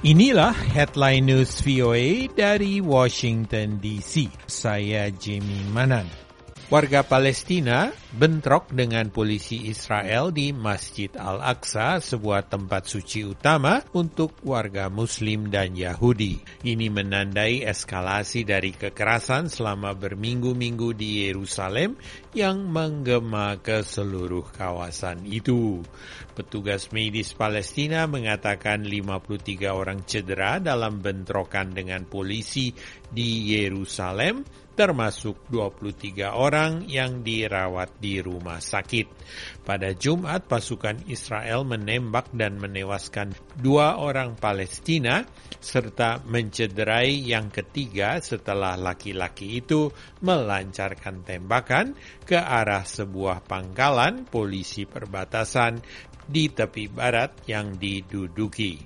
Inilah headline news VOA dari Washington DC. Saya Jamie Manan. Warga Palestina bentrok dengan polisi Israel di Masjid Al-Aqsa, sebuah tempat suci utama untuk warga Muslim dan Yahudi. Ini menandai eskalasi dari kekerasan selama berminggu-minggu di Yerusalem yang menggema ke seluruh kawasan itu. Petugas medis Palestina mengatakan 53 orang cedera dalam bentrokan dengan polisi di Yerusalem, termasuk 23 orang yang dirawat di rumah sakit. Pada Jumat, pasukan Israel menembak dan menewaskan 2 orang Palestina, serta mencederai yang ketiga setelah laki-laki itu melancarkan tembakan ke arah sebuah pangkalan polisi perbatasan di tepi barat yang diduduki.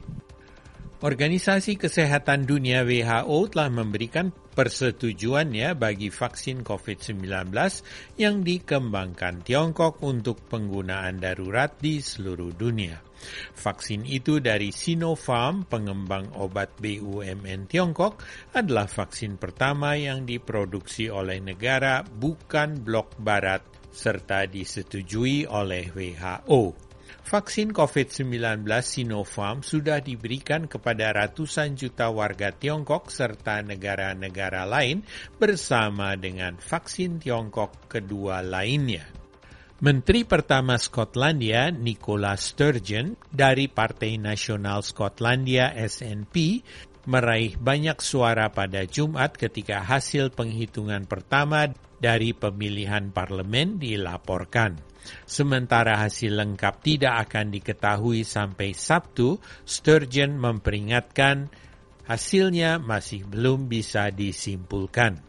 Organisasi Kesehatan Dunia WHO telah memberikan persetujuannya bagi vaksin COVID-19 yang dikembangkan Tiongkok untuk penggunaan darurat di seluruh dunia. Vaksin itu dari Sinopharm, pengembang obat BUMN Tiongkok, adalah vaksin pertama yang diproduksi oleh negara bukan blok barat serta disetujui oleh WHO. Vaksin COVID-19 Sinopharm sudah diberikan kepada ratusan juta warga Tiongkok serta negara-negara lain bersama dengan vaksin Tiongkok kedua lainnya. Menteri Pertama Skotlandia, Nicola Sturgeon, dari Partai Nasional Skotlandia SNP, meraih banyak suara pada Jumat ketika hasil penghitungan pertama dari pemilihan parlemen dilaporkan. Sementara hasil lengkap tidak akan diketahui sampai Sabtu, Sturgeon memperingatkan hasilnya masih belum bisa disimpulkan.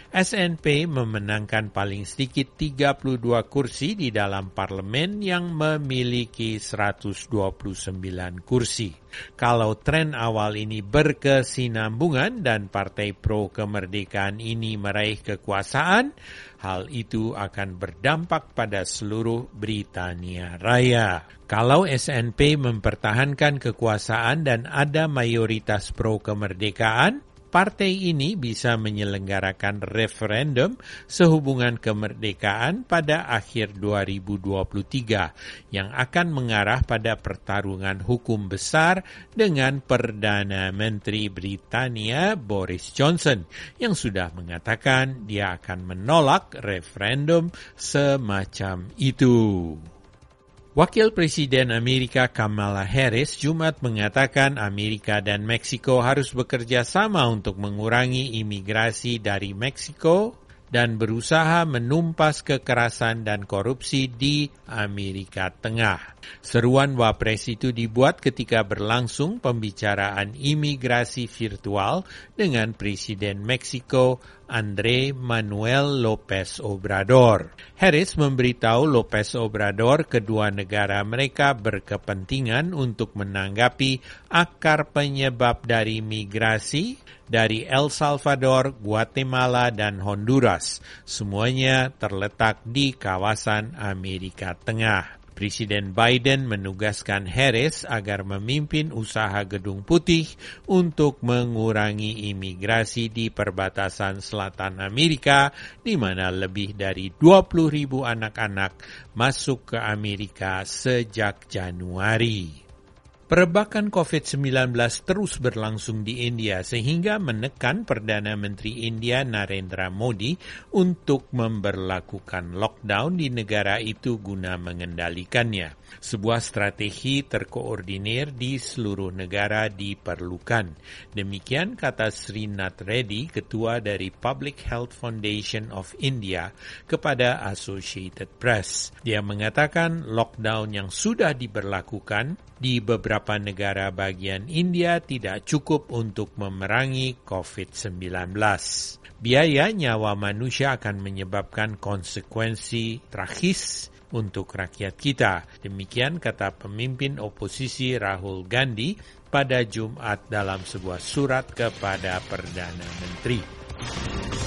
SNP memenangkan paling sedikit 32 kursi di dalam parlemen yang memiliki 129 kursi. Kalau tren awal ini berkesinambungan dan Partai Pro Kemerdekaan ini meraih kekuasaan, hal itu akan berdampak pada seluruh Britania Raya. Kalau SNP mempertahankan kekuasaan dan ada mayoritas pro kemerdekaan, partai ini bisa menyelenggarakan referendum sehubungan kemerdekaan pada akhir 2023 yang akan mengarah pada pertarungan hukum besar dengan Perdana Menteri Britania Boris Johnson yang sudah mengatakan dia akan menolak referendum semacam itu. Wakil Presiden Amerika Kamala Harris Jumat mengatakan Amerika dan Meksiko harus bekerja sama untuk mengurangi imigrasi dari Meksiko dan berusaha menumpas kekerasan dan korupsi di Amerika Tengah. Seruan Wapres itu dibuat ketika berlangsung pembicaraan imigrasi virtual dengan Presiden Meksiko Andrés Manuel López Obrador. Harris memberitahu López Obrador kedua negara mereka berkepentingan untuk menanggapi akar penyebab dari migrasi dari El Salvador, Guatemala, dan Honduras. Semuanya terletak di kawasan Amerika Tengah. Presiden Biden menugaskan Harris agar memimpin usaha Gedung Putih untuk mengurangi imigrasi di perbatasan selatan Amerika, di mana lebih dari 20.000 anak-anak masuk ke Amerika sejak Januari. Perebakan COVID-19 terus berlangsung di India sehingga menekan Perdana Menteri India Narendra Modi untuk memberlakukan lockdown di negara itu guna mengendalikannya. Sebuah strategi terkoordinir di seluruh negara diperlukan. Demikian kata Srinath Reddy, ketua dari Public Health Foundation of India, kepada Associated Press. Dia mengatakan lockdown yang sudah diberlakukan di beberapa negara bagian India tidak cukup untuk memerangi COVID-19. Biaya nyawa manusia akan menyebabkan konsekuensi tragis untuk rakyat kita. Demikian kata pemimpin oposisi Rahul Gandhi pada Jumat dalam sebuah surat kepada Perdana Menteri.